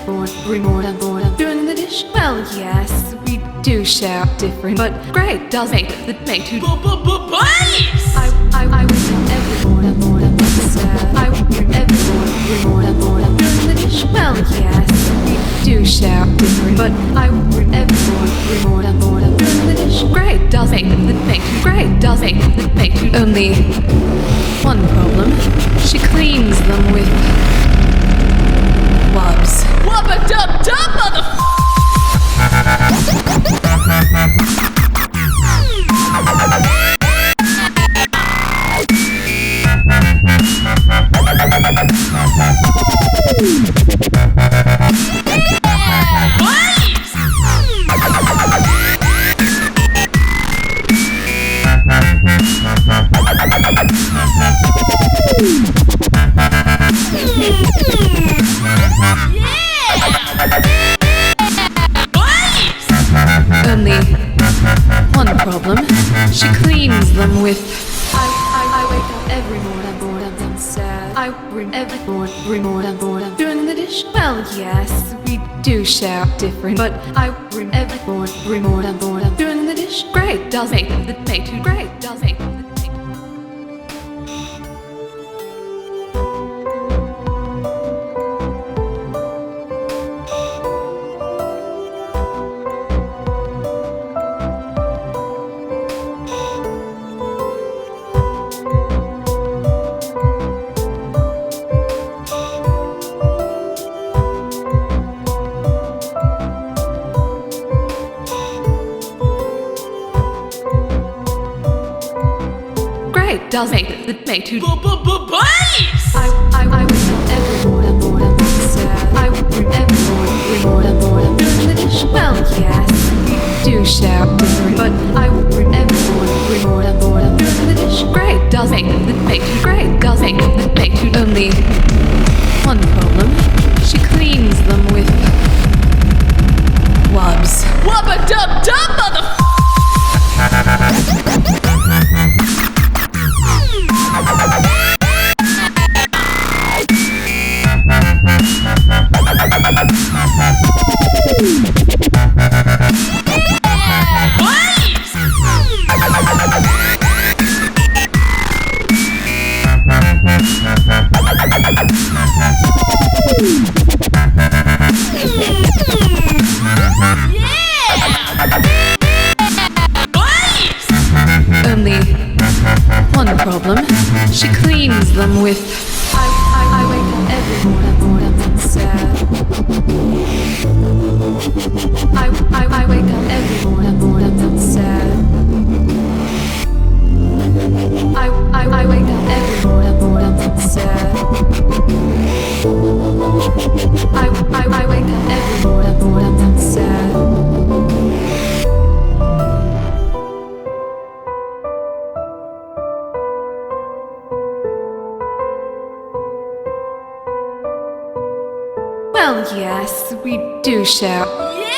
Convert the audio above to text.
every morning, doing the dish. Well, yes, we do share different, but great does make two boys. I wake up every morning, sad. I wake up every morning, doing the dish. Well, yes, we do share different, but I wake up every morning, doing the dish. Great does make two. Only one problem: she cleans them with wubs. Wubba dub dub, motherfucker! Only one problem: she cleans them with. I wake up every morning, sad. I bring every morning, doing the dish. Well, yes, we do share different, but I bring every morning, doing the dish. Great does make two. Great does make. Does make two boys. I wake up every morning, sad. I bring every morning, doing the dish. Well, yes, we do share different, but I bring every morning, doing the dish. Great does make two. Great does make two. Only one problem: she cleans them with wubs. Wubba dub dub, motherfucker! Only one problem: she cleans them with. I wake up every morning, sad. I wake up every morning, sad. I wake up every morning, sad. I wake up every morning, sad. Well, yes, we do share.